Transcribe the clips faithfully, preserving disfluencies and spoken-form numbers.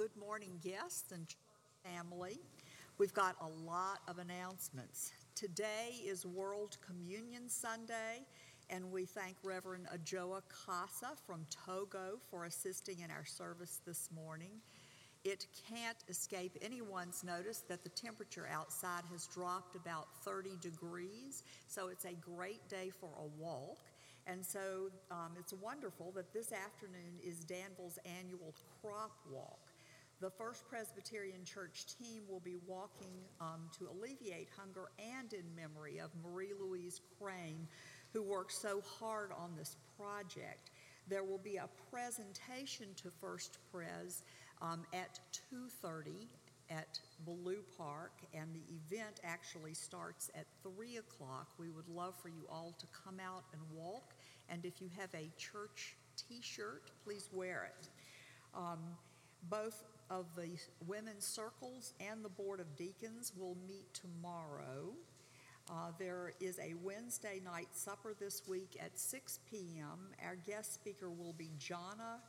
good morning, guests and family. We've got a lot of announcements. Today is World Communion Sunday, and we thank Reverend Ajoa Casa from Togo for assisting in our service this morning. It can't escape anyone's notice that the temperature outside has dropped about thirty degrees, so it's a great day for a walk. And so um, it's wonderful that this afternoon is Danville's annual crop walk. The First Presbyterian Church team will be walking um, to alleviate hunger and in memory of Marie Louise Crane, who worked so hard on this project. There will be a presentation to First Pres um, at two thirty at Ballou Park, and the event actually starts at three o'clock. We would love for you all to come out and walk, and if you have a church t-shirt, please wear it. Um, both of the women's circles and the Board of Deacons will meet tomorrow. Uh, there is a Wednesday night supper this week at six p.m. Our guest speaker will be Jonna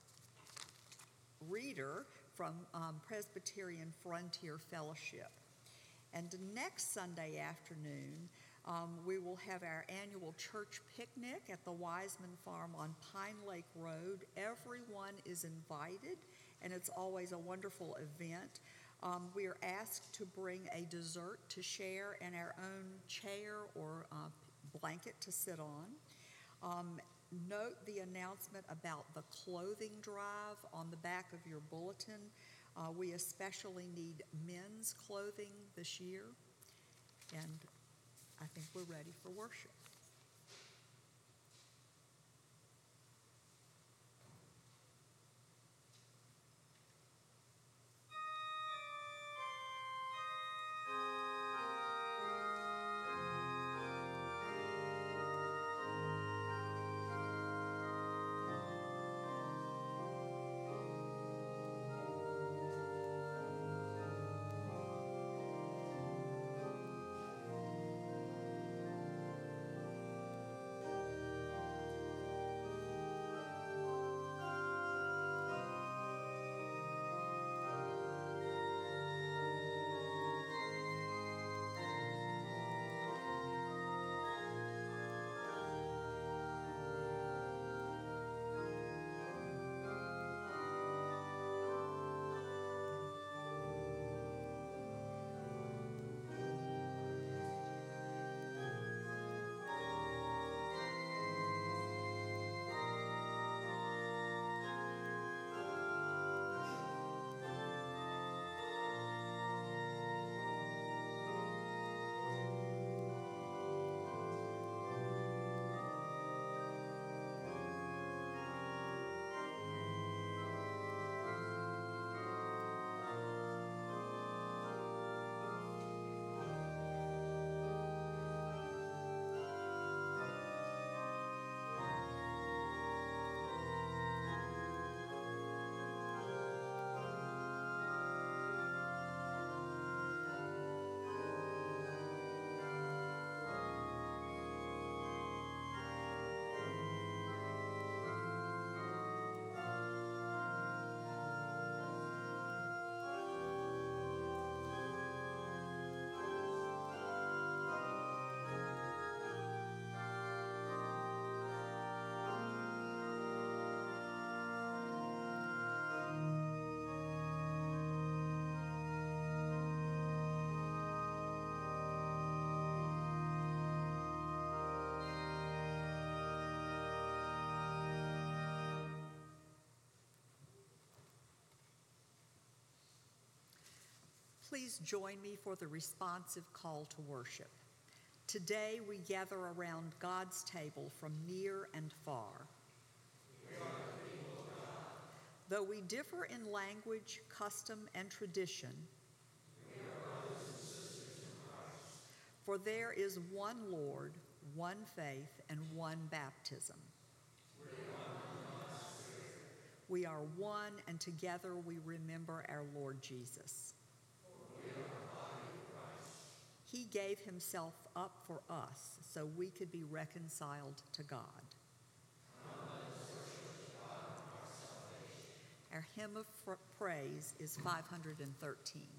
Reeder from um, Presbyterian Frontier Fellowship. And next Sunday afternoon, um, we will have our annual church picnic at the Wiseman Farm on Pine Lake Road. Everyone is invited, and it's always a wonderful event. Um, we are asked to bring a dessert to share and our own chair or uh, blanket to sit on. Um, note the announcement about the clothing drive on the back of your bulletin. Uh, we especially need men's clothing this year, and I think we're ready for worship. Please join me for the responsive call to worship. Today we gather around God's table from near and far. We are the people of God. Though we differ in language, custom, and tradition, we are brothers and sisters in Christ. For there is one Lord, one faith, and one baptism. We are one in God's Spirit. We are one, and together we remember our Lord Jesus. He gave himself up for us so we could be reconciled to God. Our hymn of fr- praise is five hundred thirteen.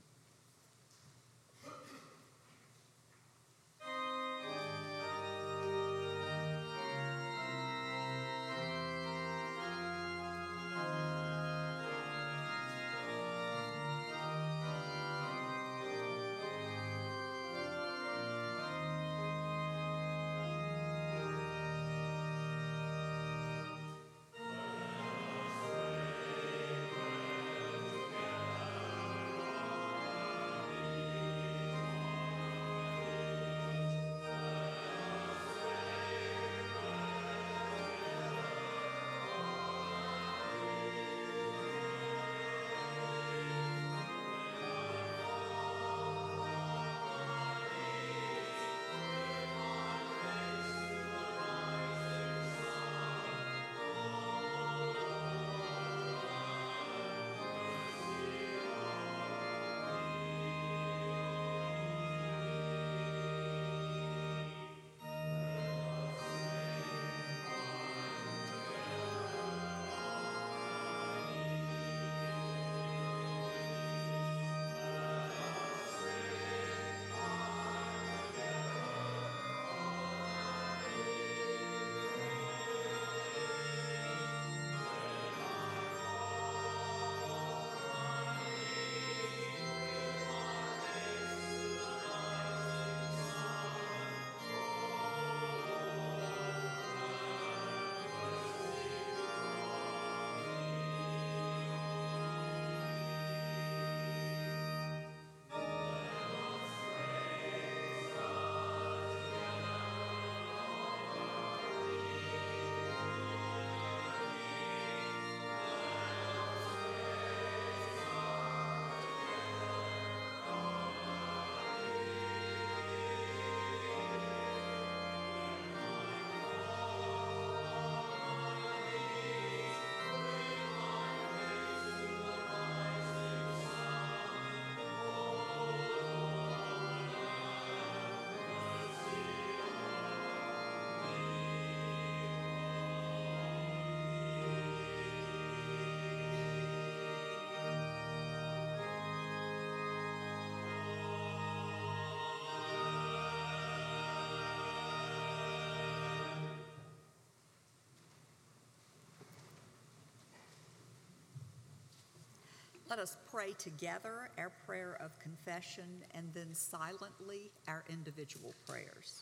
Let us pray together our prayer of confession and then silently our individual prayers.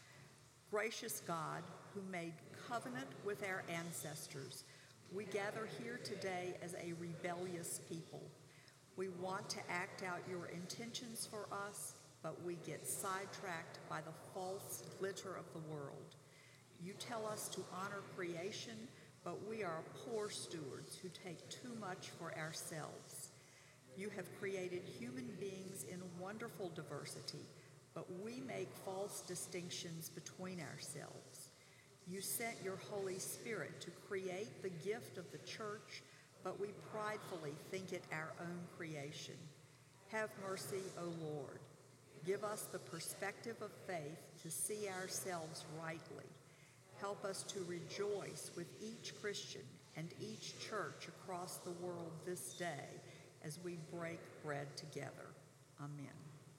Gracious God, who made covenant with our ancestors, we gather here today as a rebellious people. We want to act out your intentions for us, but we get sidetracked by the false glitter of the world. You tell us to honor creation, but we are poor stewards who take too much for ourselves. You have created human beings in wonderful diversity, but we make false distinctions between ourselves. You sent your Holy Spirit to create the gift of the church, but we pridefully think it our own creation. Have mercy, O Lord. Give us the perspective of faith to see ourselves rightly. Help us to rejoice with each Christian and each church across the world this day as we break bread together. Amen.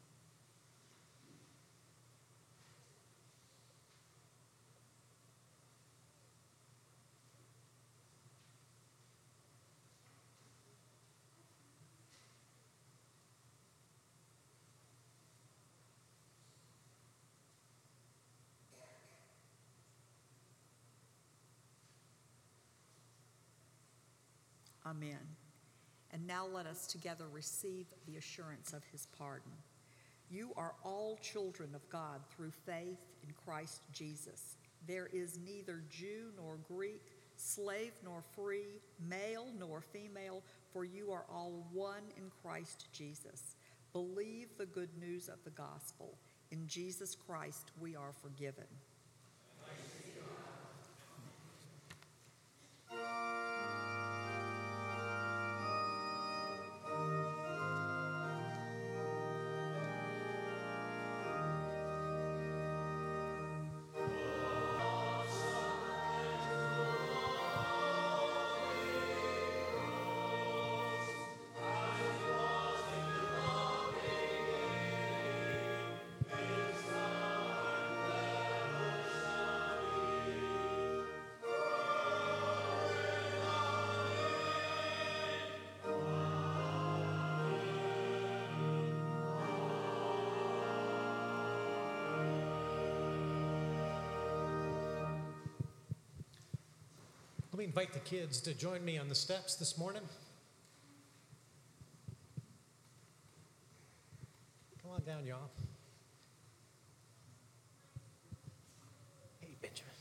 Amen. And now let us together receive the assurance of his pardon. You are all children of God through faith in Christ Jesus. There is neither Jew nor Greek, slave nor free, male nor female, for you are all one in Christ Jesus. Believe the good news of the gospel. In Jesus Christ we are forgiven. me invite the kids to join me on the steps this morning. Come on down, y'all. Hey, Benjamin.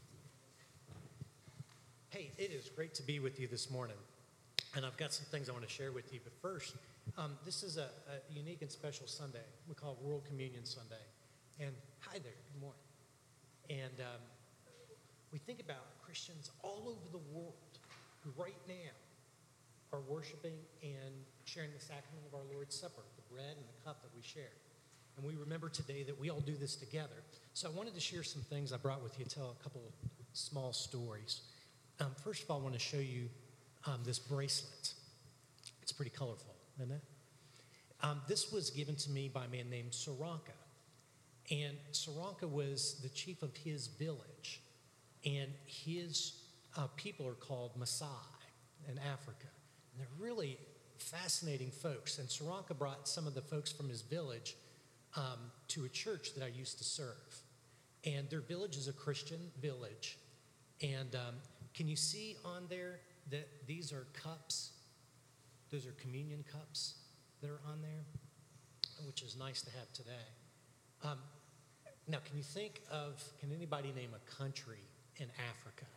Hey, it is great to be with you this morning. And I've got some things I want to share with you. But first, um, this is a, a unique and special Sunday. We call it World Communion Sunday. And hi there, good morning. And um, we think about Christians all over the world who right now are worshiping and sharing the sacrament of our Lord's Supper, the bread and the cup that we share. And we remember today that we all do this together. So I wanted to share some things I brought with you, tell a couple small stories. Um, first of all, I want to show you um, this bracelet. It's pretty colorful, isn't it? Um, this was given to me by a man named Saranka. And Saranka was the chief of his village. And his uh, people are called Maasai in Africa. And they're really fascinating folks. And Saranka brought some of the folks from his village um, to a church that I used to serve. And their village is a Christian village. And um, can you see on there that these are cups? Those are communion cups that are on there, which is nice to have today. Um, now, can you think of, can anybody name a country in Africa?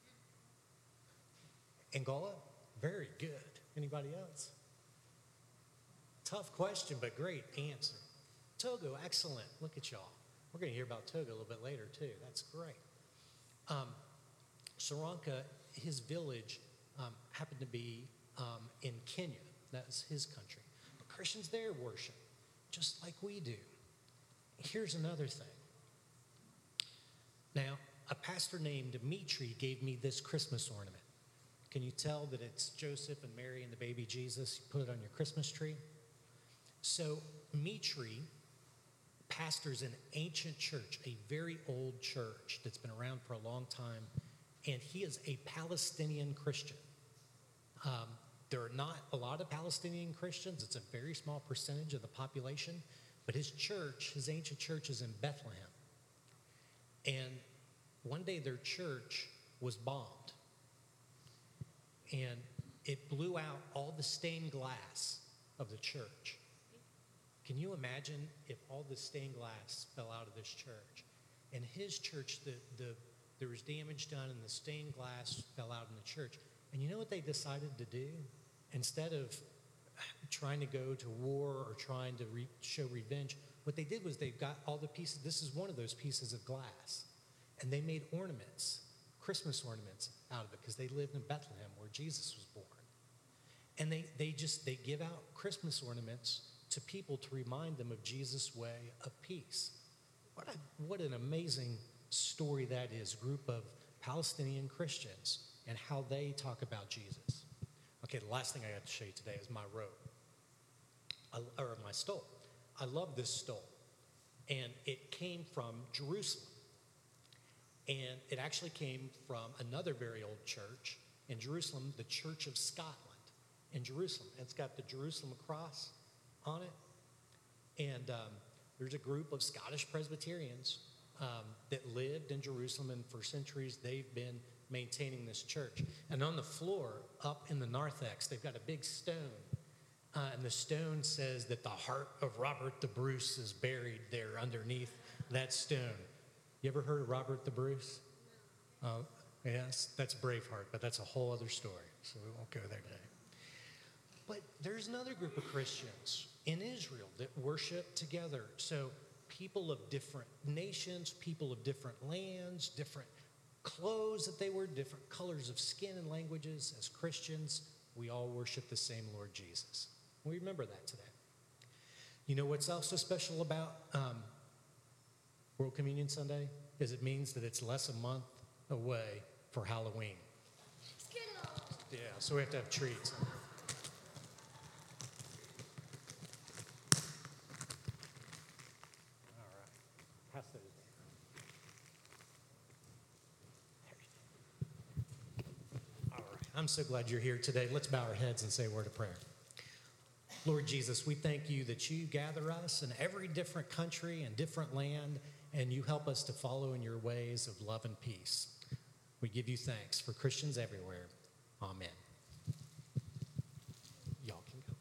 Angola? Very good. Anybody else? Tough question, but great answer. Togo, excellent. Look at y'all. We're going to hear about Togo a little bit later, too. That's great. Um, Saranka, his village um, happened to be um, in Kenya. That's his country. But Christians there worship, just like we do. Here's another thing. Now, a pastor named Dimitri gave me this Christmas ornament. Can you tell that it's Joseph and Mary and the baby Jesus? You put it on your Christmas tree. So Dimitri pastors an ancient church, a very old church that's been around for a long time, and he is a Palestinian Christian. Um, there are not a lot of Palestinian Christians. It's a very small percentage of the population, but his church, his ancient church, is in Bethlehem. And one day their church was bombed. And it blew out all the stained glass of the church. Can you imagine if all the stained glass fell out of this church? In his church, the, the, there was damage done and the stained glass fell out in the church. And you know what they decided to do? Instead of trying to go to war or trying to re- show revenge, what they did was they got all the pieces. This is one of those pieces of glass. And they made ornaments, Christmas ornaments out of it, because they lived in Bethlehem where Jesus was born. And they, they just, they give out Christmas ornaments to people to remind them of Jesus' way of peace. What, a, what an amazing story that is, a group of Palestinian Christians and how they talk about Jesus. Okay, the last thing I got to show you today is my robe, I, or my stole. I love this stole, and it came from Jerusalem. And it actually came from another very old church in Jerusalem, the Church of Scotland in Jerusalem. It's got the Jerusalem cross on it. And um, there's a group of Scottish Presbyterians um, that lived in Jerusalem, and for centuries they've been maintaining this church. And on the floor, up in the narthex, they've got a big stone. Uh, and the stone says that the heart of Robert the Bruce is buried there underneath that stone. You ever heard of Robert the Bruce? No. Uh, yes, that's Braveheart, but that's a whole other story, so we won't go there today. But there's another group of Christians in Israel that worship together. So people of different nations, people of different lands, different clothes that they wear, different colors of skin and languages. As Christians, we all worship the same Lord Jesus. We remember that today. You know what's also special about um, World Communion Sunday is it means that it's less a month away for Halloween. Yeah, so we have to have treats. All right, pass those down. All right, I'm so glad you're here today. Let's bow our heads and say a word of prayer. Lord Jesus, we thank you that you gather us in every different country and different land, and you help us to follow in your ways of love and peace. We give you thanks for Christians everywhere. Amen. Y'all can go.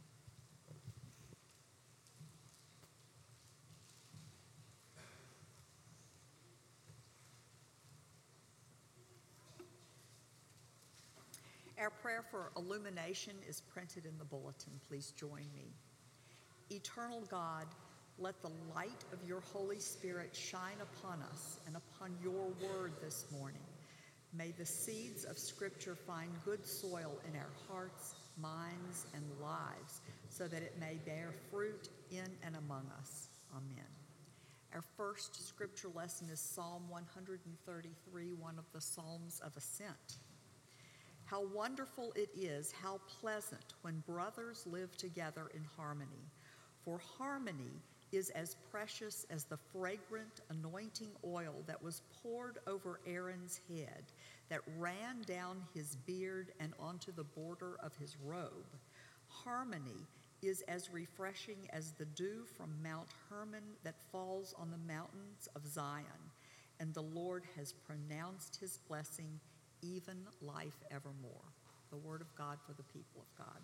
Our prayer for illumination is printed in the bulletin. Please join me. Eternal God, let the light of your Holy Spirit shine upon us and upon your word this morning. May the seeds of Scripture find good soil in our hearts, minds, and lives so that it may bear fruit in and among us. Amen. Our first scripture lesson is Psalm one thirty-three, one of the Psalms of Ascent. How wonderful it is, how pleasant when brothers live together in harmony. For harmony is as precious as the fragrant anointing oil that was poured over Aaron's head, that ran down his beard and onto the border of his robe. Harmony is as refreshing as the dew from Mount Hermon that falls on the mountains of Zion, and the Lord has pronounced his blessing, even life evermore. The word of God for the people of God.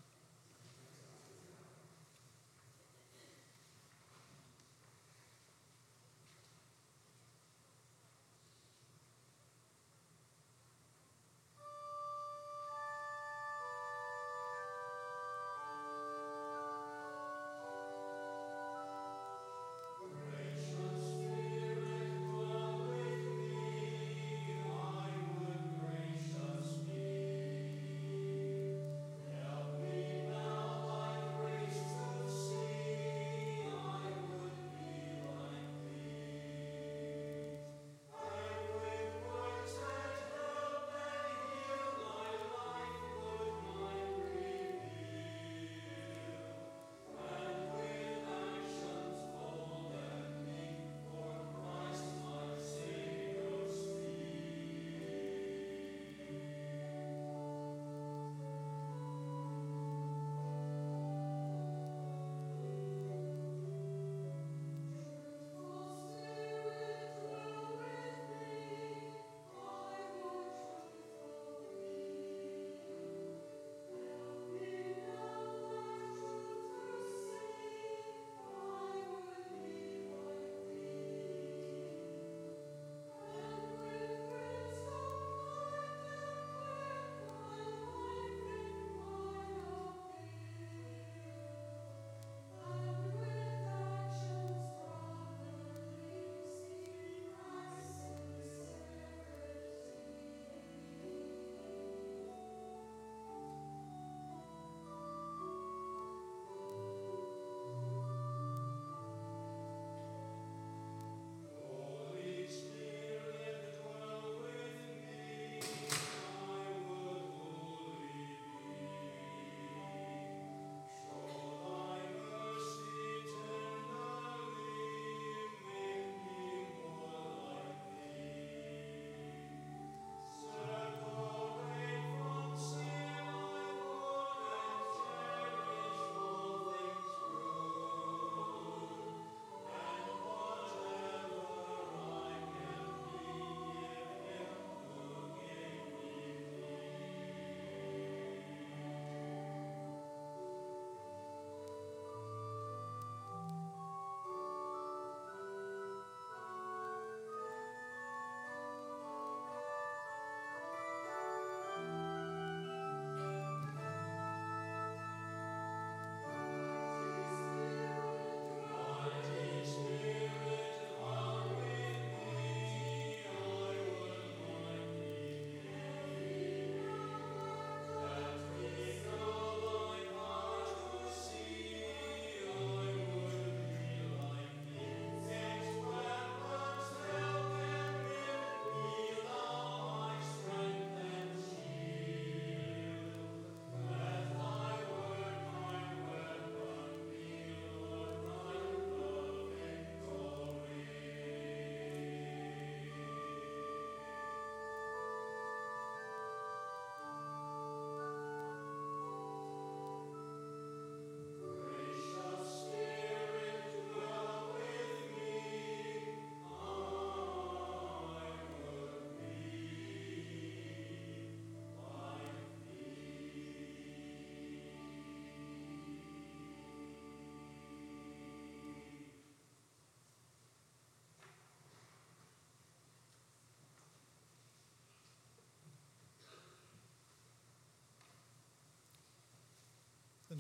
Help me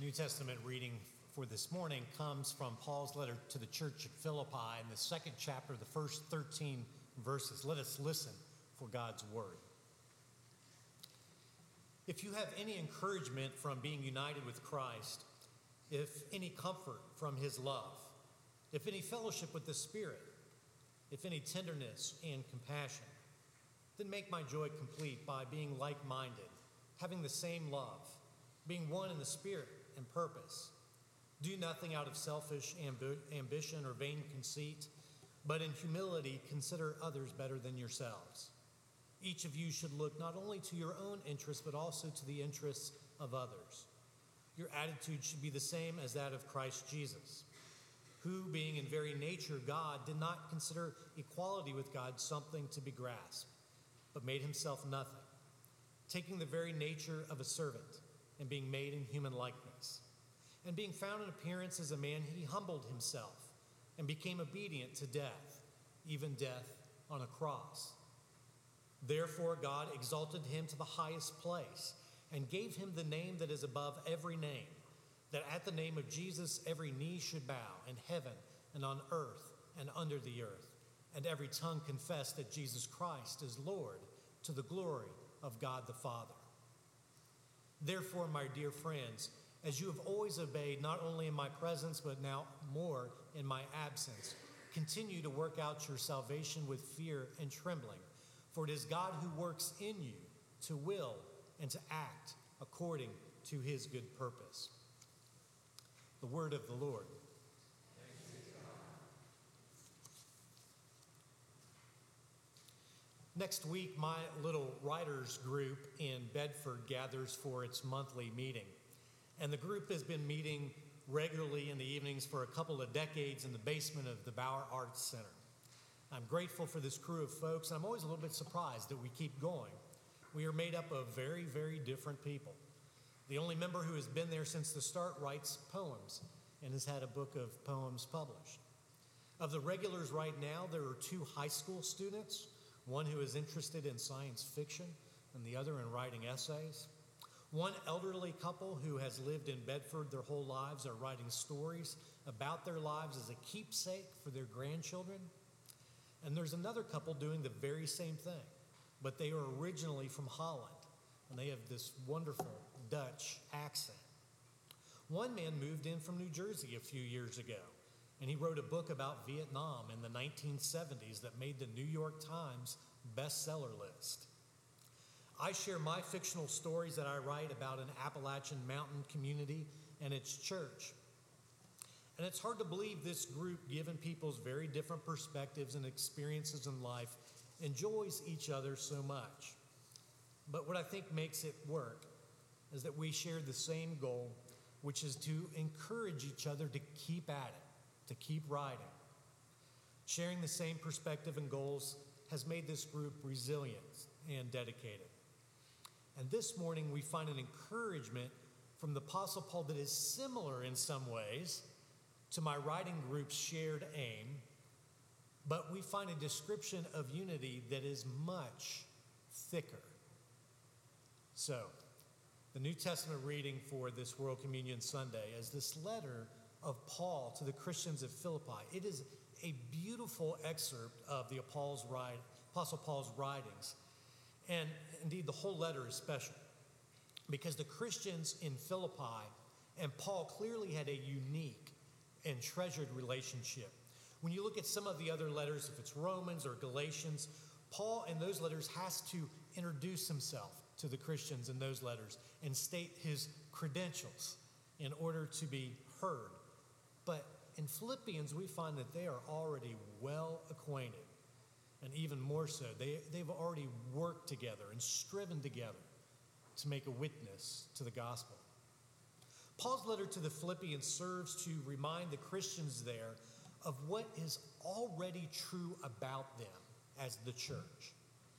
New Testament reading for this morning comes from Paul's letter to the church at Philippi in the second chapter, the first thirteen verses. Let us listen for God's word. If you have any encouragement from being united with Christ, if any comfort from his love, if any fellowship with the Spirit, if any tenderness and compassion, then make my joy complete by being like-minded, having the same love, being one in the Spirit and purpose. Do nothing out of selfish ambi- ambition or vain conceit, but in humility consider others better than yourselves. Each of you should look not only to your own interests, but also to the interests of others. Your attitude should be the same as that of Christ Jesus, who, being in very nature God, did not consider equality with God something to be grasped, but made himself nothing, taking the very nature of a servant and being made in human likeness. And being found in appearance as a man, he humbled himself and became obedient to death, even death on a cross. Therefore God exalted him to the highest place and gave him the name that is above every name, that at the name of Jesus every knee should bow in heaven and on earth and under the earth, and every tongue confess that Jesus Christ is Lord, to the glory of God the Father. Therefore, my dear friends, as you have always obeyed, not only in my presence, but now more in my absence, continue to work out your salvation with fear and trembling, for it is God who works in you to will and to act according to his good purpose. The word of the Lord. Next week, my little writers group in Bedford gathers for its monthly meeting. And the group has been meeting regularly in the evenings for a couple of decades in the basement of the Bauer Arts Center. I'm grateful for this crew of folks, and I'm always a little bit surprised that we keep going. We are made up of very, very different people. The only member who has been there since the start writes poems and has had a book of poems published. Of the regulars right now, there are two high school students, one who is interested in science fiction and the other in writing essays. One elderly couple who has lived in Bedford their whole lives are writing stories about their lives as a keepsake for their grandchildren. And there's another couple doing the very same thing, but they are originally from Holland, and they have this wonderful Dutch accent. One man moved in from New Jersey a few years ago, and he wrote a book about Vietnam in the nineteen seventies that made the New York Times bestseller list. I share my fictional stories that I write about an Appalachian mountain community and its church. And it's hard to believe this group, given people's very different perspectives and experiences in life, enjoys each other so much. But what I think makes it work is that we share the same goal, which is to encourage each other to keep at it, to keep writing. Sharing the same perspective and goals has made this group resilient and dedicated. And this morning we find an encouragement from the Apostle Paul that is similar in some ways to my writing group's shared aim, but we find a description of unity that is much thicker. So, the New Testament reading for this World Communion Sunday is this letter of Paul to the Christians of Philippi. It is a beautiful excerpt of the Apostle Paul's writings. And indeed, the whole letter is special because the Christians in Philippi and Paul clearly had a unique and treasured relationship. When you look at some of the other letters, if it's Romans or Galatians, Paul in those letters has to introduce himself to the Christians in those letters and state his credentials in order to be heard. But in Philippians, we find that they are already well acquainted. And even more so, they, they've already worked together and striven together to make a witness to the gospel. Paul's letter to the Philippians serves to remind the Christians there of what is already true about them as the church.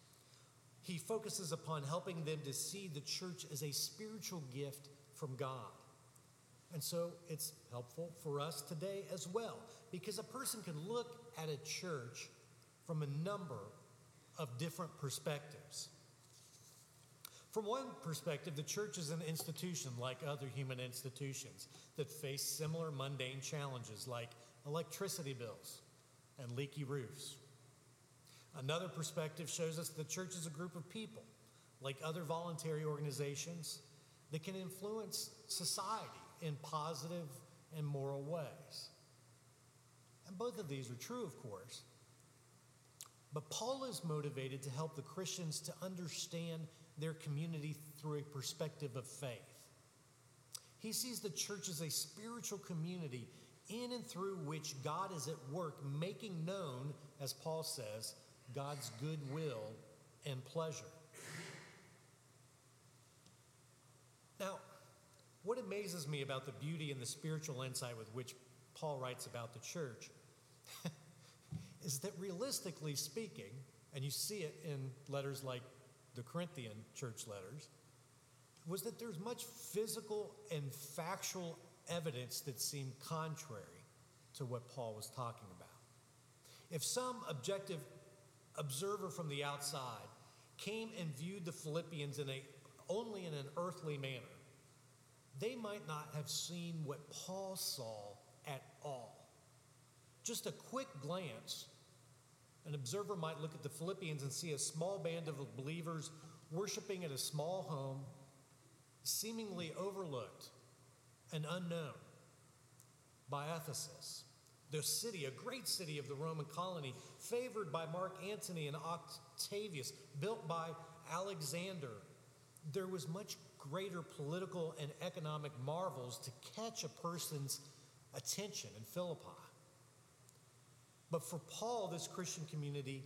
He focuses upon helping them to see the church as a spiritual gift from God. And so it's helpful for us today as well, because a person can look at a church from a number of different perspectives. From one perspective, the church is an institution like other human institutions that face similar mundane challenges like electricity bills and leaky roofs. Another perspective shows us the church is a group of people, like other voluntary organizations, that can influence society in positive and moral ways. And both of these are true, of course. But Paul is motivated to help the Christians to understand their community through a perspective of faith. He sees the church as a spiritual community in and through which God is at work, making known, as Paul says, God's good will and pleasure. Now, what amazes me about the beauty and the spiritual insight with which Paul writes about the church is that realistically speaking, and you see it in letters like the Corinthian church letters, was that there's much physical and factual evidence that seemed contrary to what Paul was talking about. If some objective observer from the outside came and viewed the Philippians in a, only in an earthly manner, they might not have seen what Paul saw at all. Just a quick glance, an observer might look at the Philippians and see a small band of believers worshiping at a small home, seemingly overlooked and unknown by Ephesus, the city, a great city of the Roman colony, favored by Mark Antony and Octavius, built by Alexander. There was much greater political and economic marvels to catch a person's attention in Philippi. But for Paul, this Christian community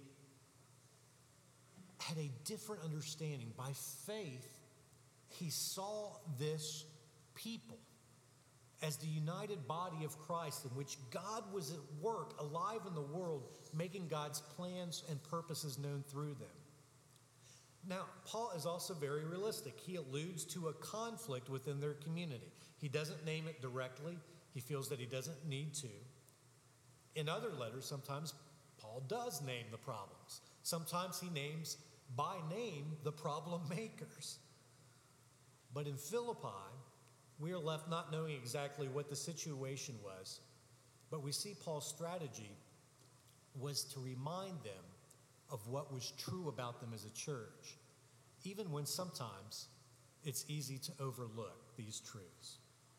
had a different understanding. By faith, he saw this people as the united body of Christ in which God was at work, alive in the world, making God's plans and purposes known through them. Now, Paul is also very realistic. He alludes to a conflict within their community. He doesn't name it directly. He feels that he doesn't need to. In other letters, sometimes Paul does name the problems. Sometimes he names by name the problem makers. But in Philippi, we are left not knowing exactly what the situation was, but we see Paul's strategy was to remind them of what was true about them as a church, even when sometimes it's easy to overlook these truths.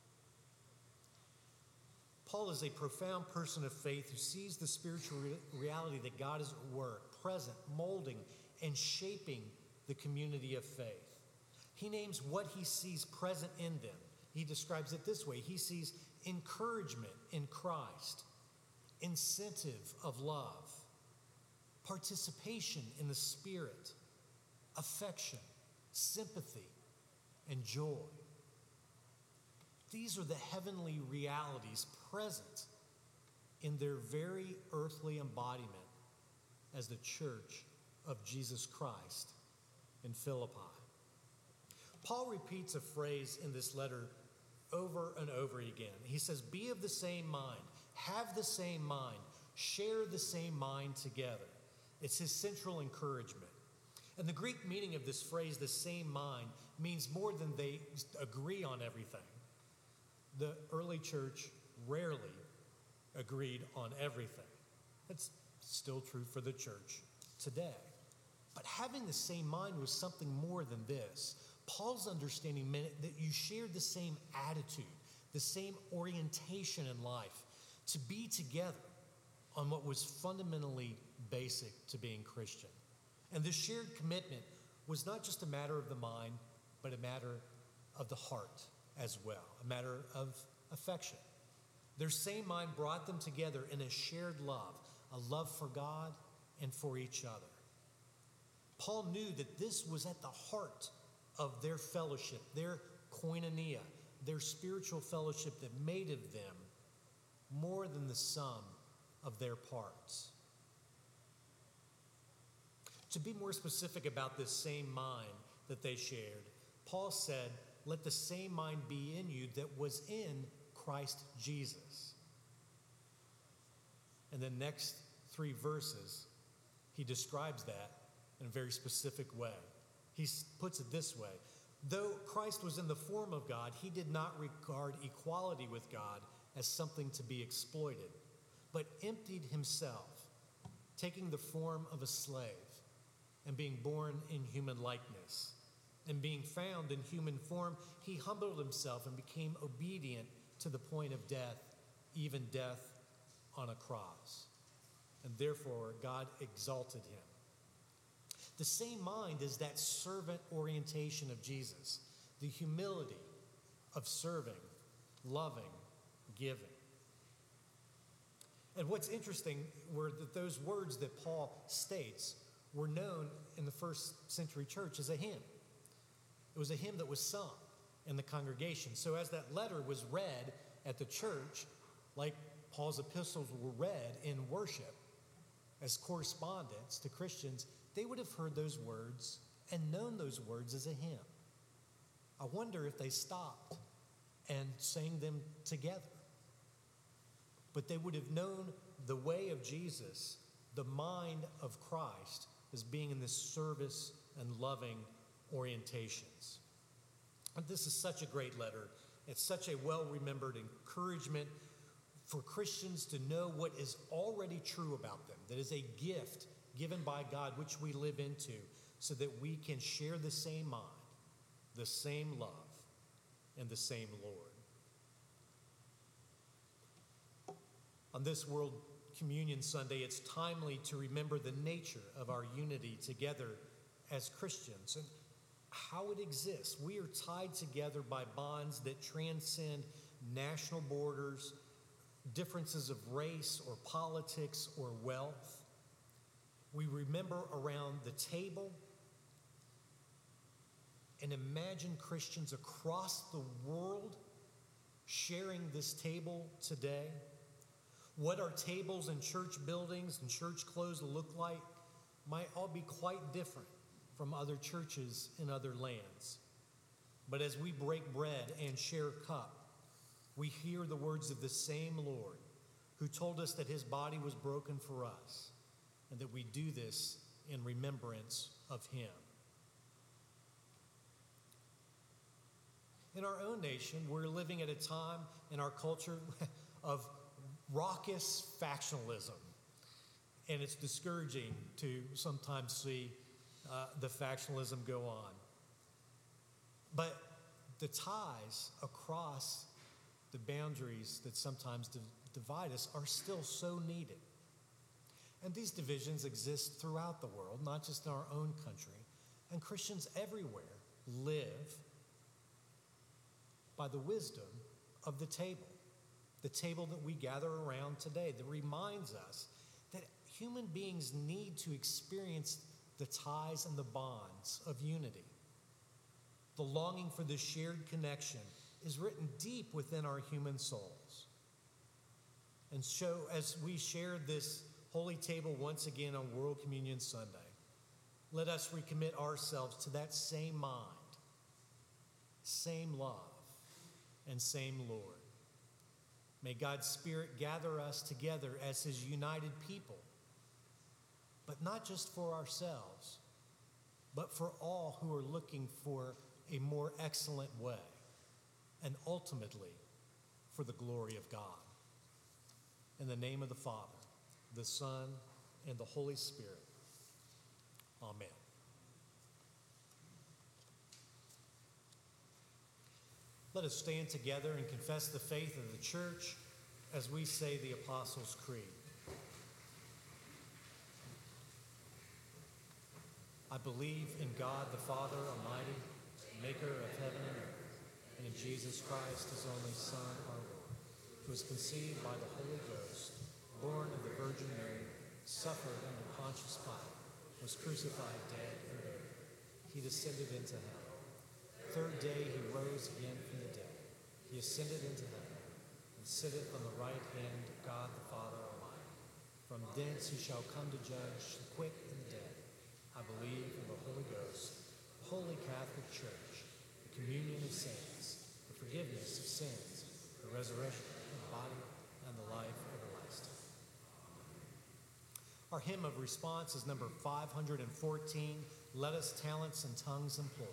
Paul is a profound person of faith who sees the spiritual re- reality that God is at work, present, molding, and shaping the community of faith. He names what he sees present in them. He describes it this way. He sees encouragement in Christ, incentive of love, participation in the Spirit, affection, sympathy, and joy. These are the heavenly realities present in their very earthly embodiment as the church of Jesus Christ in Philippi. Paul repeats a phrase in this letter over and over again. He says, be of the same mind, have the same mind, share the same mind together. It's his central encouragement. And the Greek meaning of this phrase, the same mind, means more than they agree on everything. The early church rarely agreed on everything. That's still true for the church today. But having the same mind was something more than this. Paul's understanding meant that you shared the same attitude, the same orientation in life, to be together on what was fundamentally basic to being Christian. And this shared commitment was not just a matter of the mind, but a matter of the heart as well, a matter of affection. Their same mind brought them together in a shared love, a love for God and for each other. Paul knew that this was at the heart of their fellowship, their koinonia, their spiritual fellowship that made of them more than the sum of their parts. To be more specific about this same mind that they shared, Paul said, let the same mind be in you that was in Christ Jesus. And the next three verses, he describes that in a very specific way. He He puts it this way: though Christ was in the form of God, he did not regard equality with God as something to be exploited, but emptied himself, taking the form of a slave and being born in human likeness. And being found in human form, he humbled himself and became obedient to the point of death, even death on a cross. And therefore, God exalted him. The same mind is that servant orientation of Jesus, the humility of serving, loving, giving. And what's interesting were that those words that Paul states were known in the first century church as a hymn. It was a hymn that was sung in the congregation. So as that letter was read at the church, like Paul's epistles were read in worship as correspondence to Christians, they would have heard those words and known those words as a hymn. I wonder if they stopped and sang them together. But they would have known the way of Jesus, the mind of Christ, as being in this service and loving orientations. And this is such a great letter. It's such a well-remembered encouragement for Christians to know what is already true about them, that is a gift given by God which we live into, so that we can share the same mind, the same love, and the same Lord. On this World Communion Sunday, it's timely to remember the nature of our unity together as Christians and how it exists. We are tied together by bonds that transcend national borders, differences of race or politics or wealth. We remember around the table and imagine Christians across the world sharing this table today. What our tables in church buildings and church clothes look like might all be quite different from other churches in other lands. But as we break bread and share cup, we hear the words of the same Lord who told us that his body was broken for us and that we do this in remembrance of him. In our own nation, we're living at a time in our culture of raucous factionalism. And it's discouraging to sometimes see uh, the factionalism go on. But the ties across the boundaries that sometimes div- divide us are still so needed. And these divisions exist throughout the world, not just in our own country. And Christians everywhere live by the wisdom of the table. The table that we gather around today that reminds us that human beings need to experience the ties and the bonds of unity. The longing for this shared connection is written deep within our human souls. And so as we share this holy table once again on World Communion Sunday, let us recommit ourselves to that same mind, same love, and same Lord. May God's Spirit gather us together as his united people, but not just for ourselves, but for all who are looking for a more excellent way, and ultimately for the glory of God. In the name of the Father, the Son, and the Holy Spirit. Amen. Let us stand together and confess the faith of the church as we say the Apostles' Creed. I believe in God the Father Almighty, maker of heaven and earth, and in Jesus Christ, his only Son, our Lord, who was conceived by the Holy Ghost, born of the Virgin Mary, suffered under Pontius Pilate, was crucified, dead, and buried. He descended into hell. Third day he rose again from the dead. He ascended into heaven and sitteth on the right hand of God the Father Almighty. From thence he shall come to judge the quick and the dead. I believe in the Holy Ghost, the Holy Catholic Church, the communion of saints, the forgiveness of sins, the resurrection of the body, and the life everlasting. Our hymn of response is number five hundred fourteen, let us talents and tongues employ.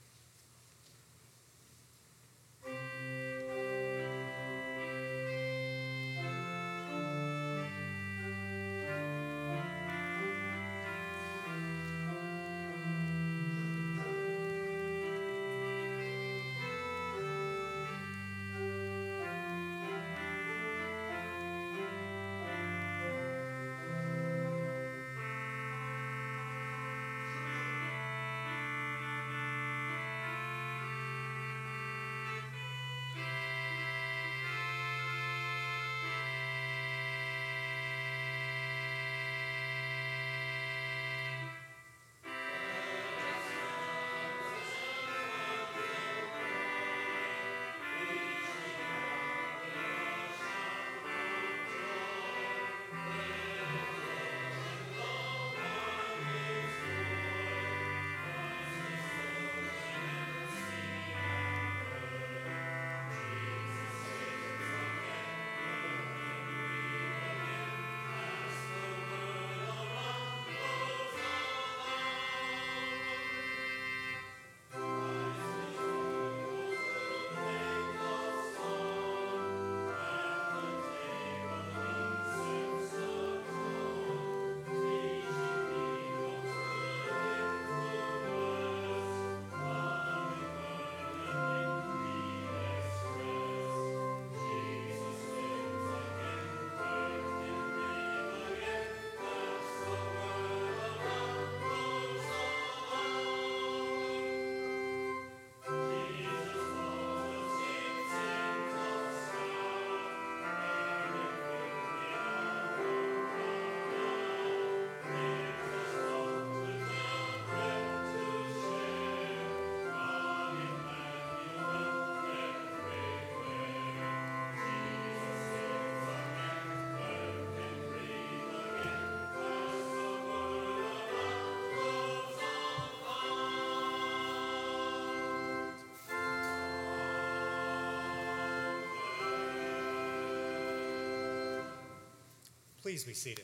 Please be seated.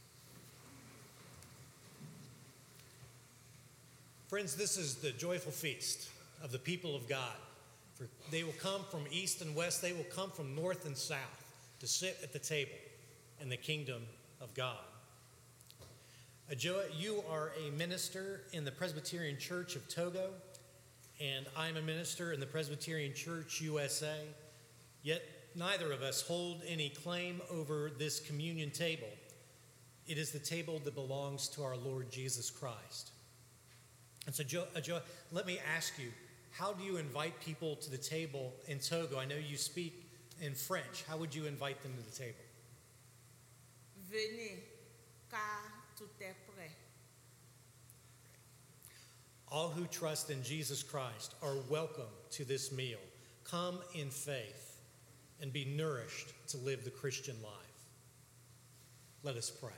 Friends, this is the joyful feast of the people of God. For they will come from east and west, they will come from north and south to sit at the table in the kingdom of God. Ajoa, you are a minister in the Presbyterian Church of Togo, and I'm a minister in the Presbyterian Church U S A, yet neither of us hold any claim over this communion table. It is the table that belongs to our Lord Jesus Christ. And so, Joe, Joe, let me ask you, how do you invite people to the table in Togo? I know you speak in French. How would you invite them to the table? Venez, car tout est prêt. All who trust in Jesus Christ are welcome to this meal. Come in faith and be nourished to live the Christian life. Let us pray.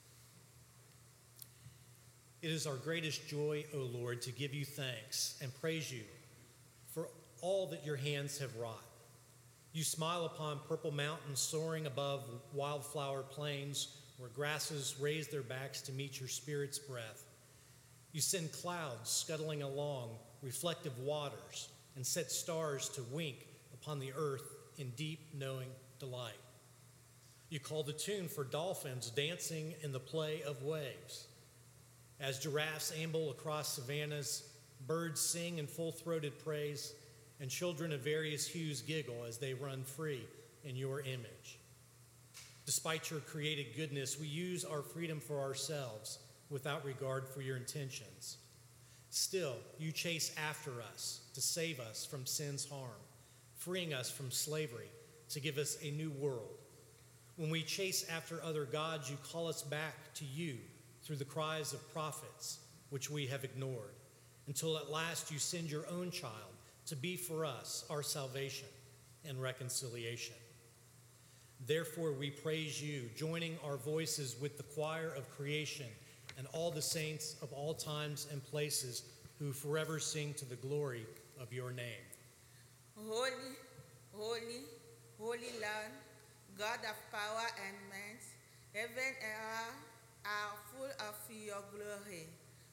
It is our greatest joy, O Lord, to give you thanks and praise you for all that your hands have wrought. You smile upon purple mountains soaring above wildflower plains where grasses raise their backs to meet your Spirit's breath. You send clouds scuttling along reflective waters and set stars to wink upon the earth in deep knowing delight. You call the tune for dolphins dancing in the play of waves. As giraffes amble across savannas, birds sing in full-throated praise, and children of various hues giggle as they run free in your image. Despite your created goodness, we use our freedom for ourselves without regard for your intentions. Still, you chase after us to save us from sin's harm, freeing us from slavery to give us a new world. When we chase after other gods, you call us back to you through the cries of prophets, which we have ignored, until at last you send your own child to be for us our salvation and reconciliation. Therefore, we praise you, joining our voices with the choir of creation and all the saints of all times and places who forever sing to the glory of your name. Holy, holy, holy Lord, God of power and might, heaven and earth are full of your glory.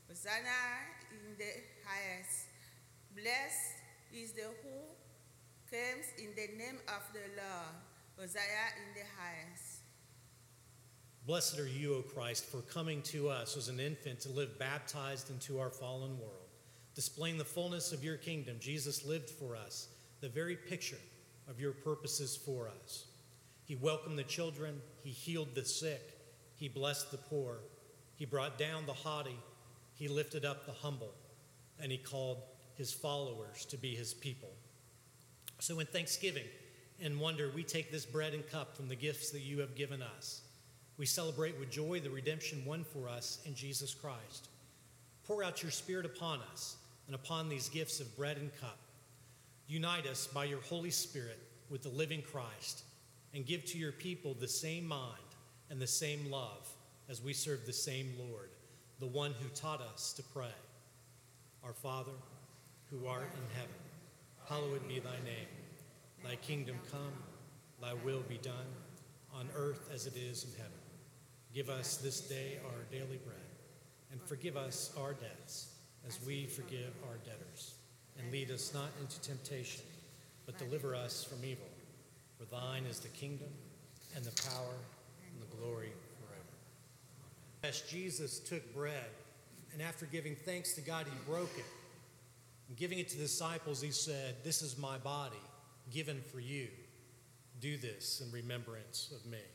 Hosanna in the highest. Blessed is the who comes in the name of the Lord. Hosanna in the highest. Blessed are you, O Christ, for coming to us as an infant to live baptized into our fallen world. Displaying the fullness of your kingdom, Jesus lived for us, the very picture of your purposes for us. He welcomed the children, he healed the sick, he blessed the poor, he brought down the haughty, he lifted up the humble, and he called his followers to be his people. So in thanksgiving and wonder, we take this bread and cup from the gifts that you have given us. We celebrate with joy the redemption won for us in Jesus Christ. Pour out your Spirit upon us and upon these gifts of bread and cup. Unite us by your Holy Spirit with the living Christ, and give to your people the same mind and the same love as we serve the same Lord, the one who taught us to pray. Our Father, who art in heaven, hallowed be thy name. Thy kingdom come, thy will be done, on earth as it is in heaven. Give us this day our daily bread, and forgive us our debts, as we forgive our debtors. And lead us not into temptation, but deliver us from evil. For thine is the kingdom, and the power, and the glory forever. As Jesus took bread, and after giving thanks to God, he broke it. And giving it to the disciples, he said, "This is my body, given for you. Do this in remembrance of me."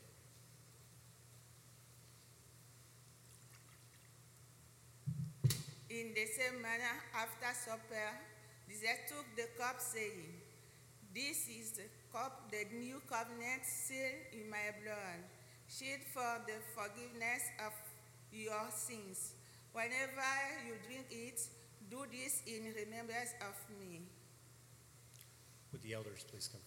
In the same manner, after supper, Jesus took the cup, saying, "This is the cup, the new covenant sealed in my blood, shed for the forgiveness of your sins. Whenever you drink it, do this in remembrance of me." Would the elders please come forward?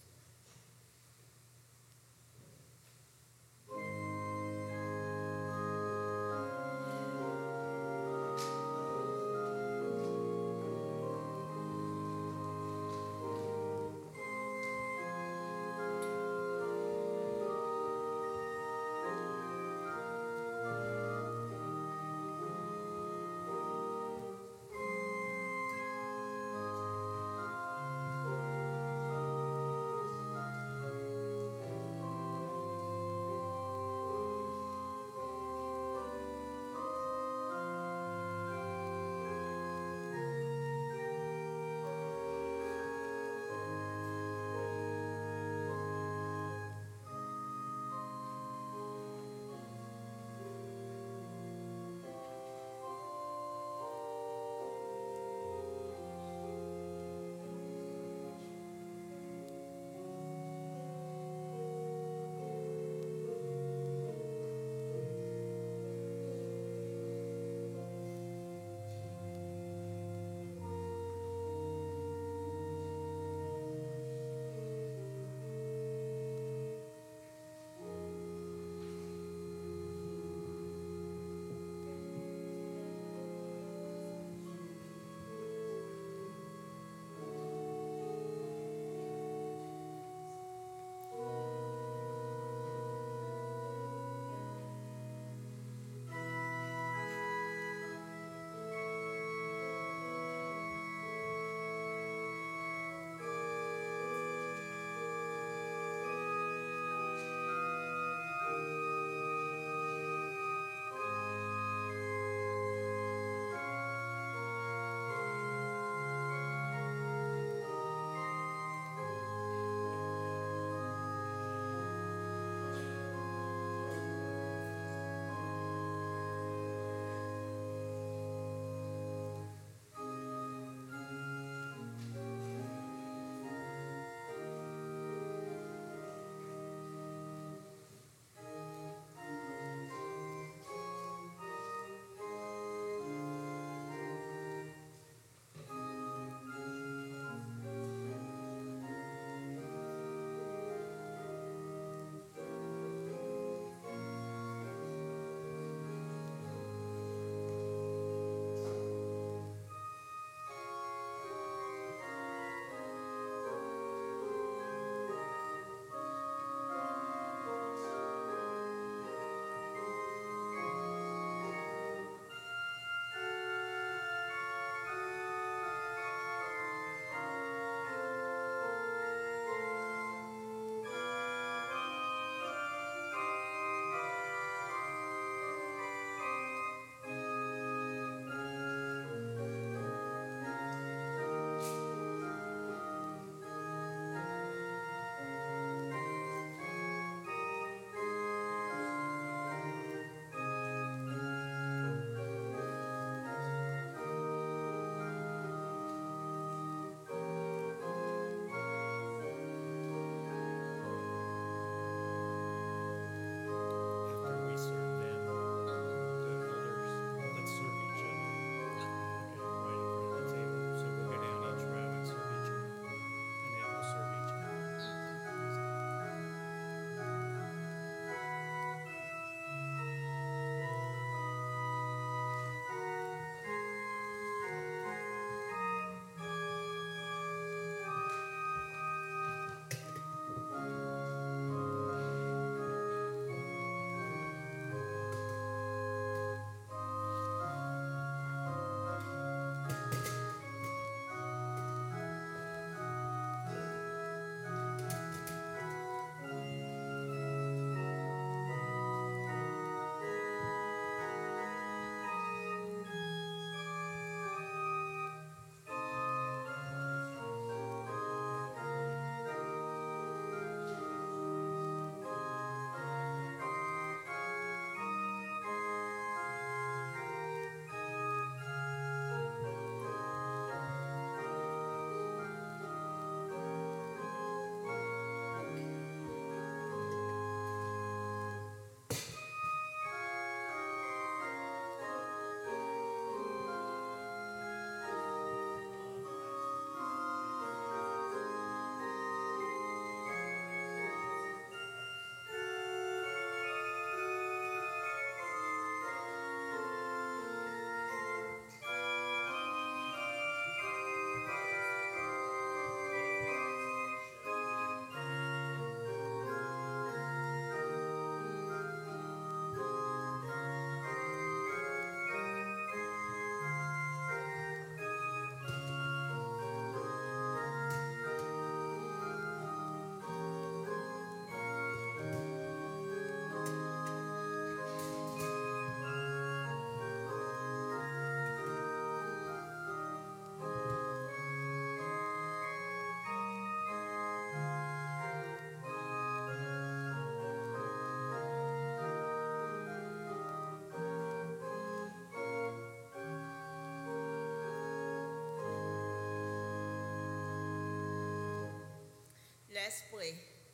Let's pray.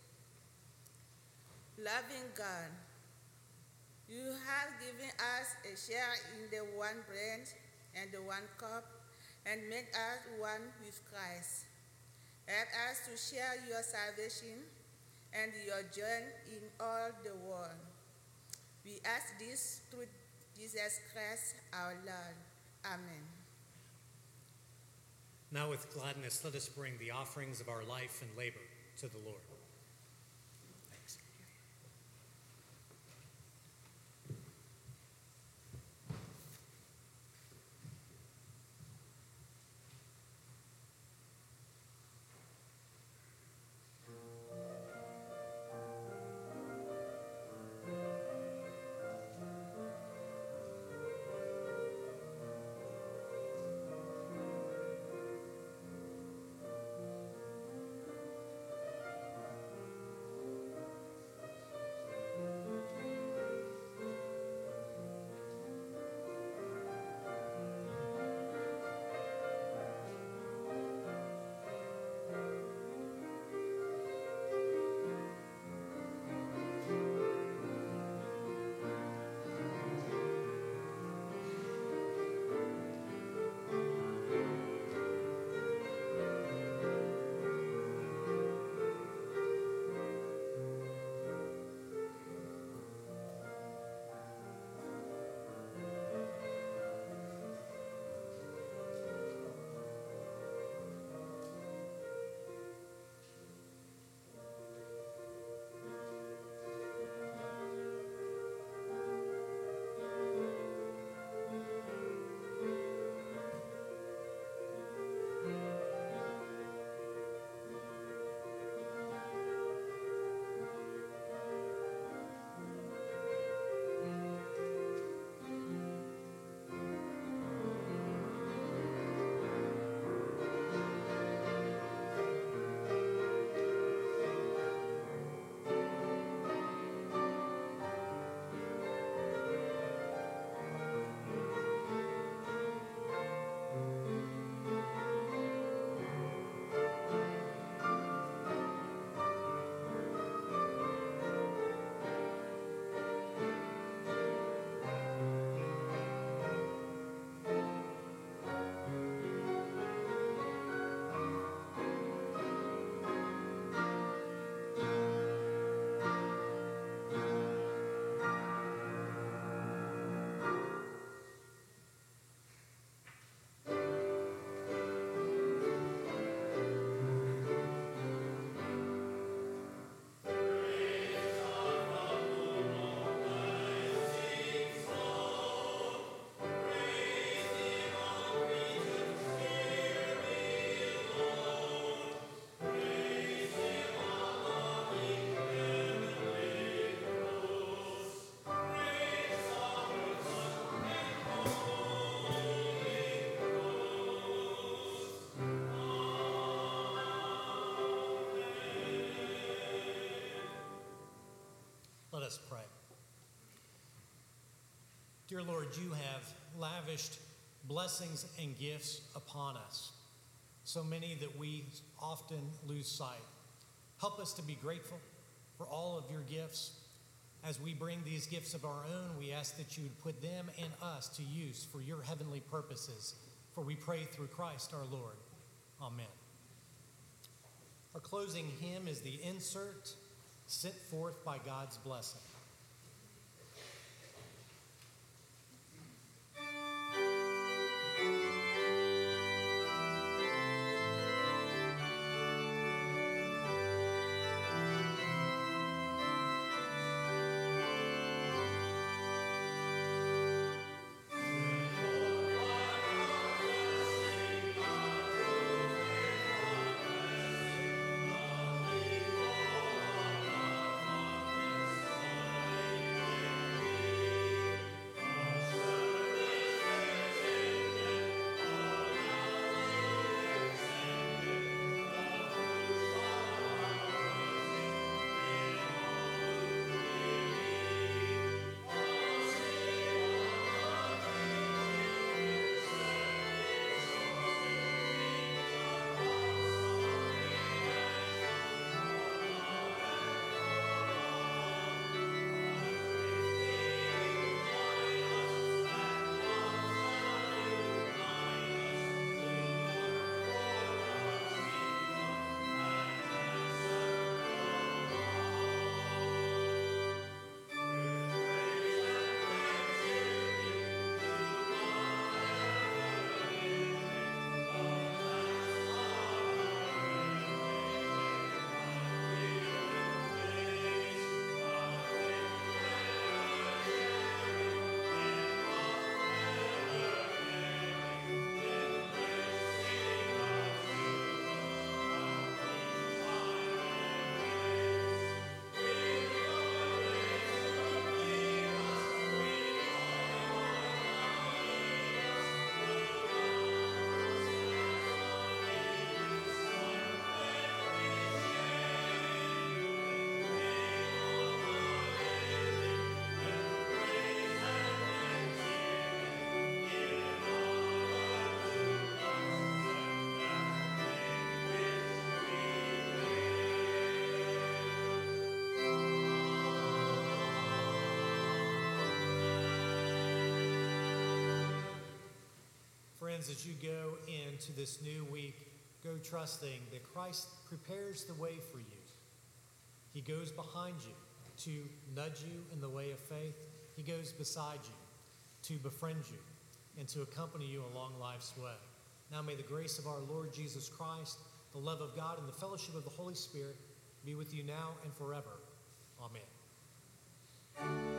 Loving God, you have given us a share in the one bread and the one cup and made us one with Christ. Help us to share your salvation and your joy in all the world. We ask this through Jesus Christ our Lord. Amen. Now with gladness, let us bring the offerings of our life and labor to the Lord. Thanks. Let us pray. Dear Lord, you have lavished blessings and gifts upon us, so many that we often lose sight. Help us to be grateful for all of your gifts. As we bring these gifts of our own, we ask that you would put them and us to use for your heavenly purposes, for we pray through Christ our Lord. Amen. Our closing hymn is the insert, Sent Forth by God's Blessing. Friends, as you go into this new week, go trusting that Christ prepares the way for you. He goes behind you to nudge you in the way of faith. He goes beside you to befriend you and to accompany you along life's way. Now may the grace of our Lord Jesus Christ, the love of God, and the fellowship of the Holy Spirit be with you now and forever. Amen.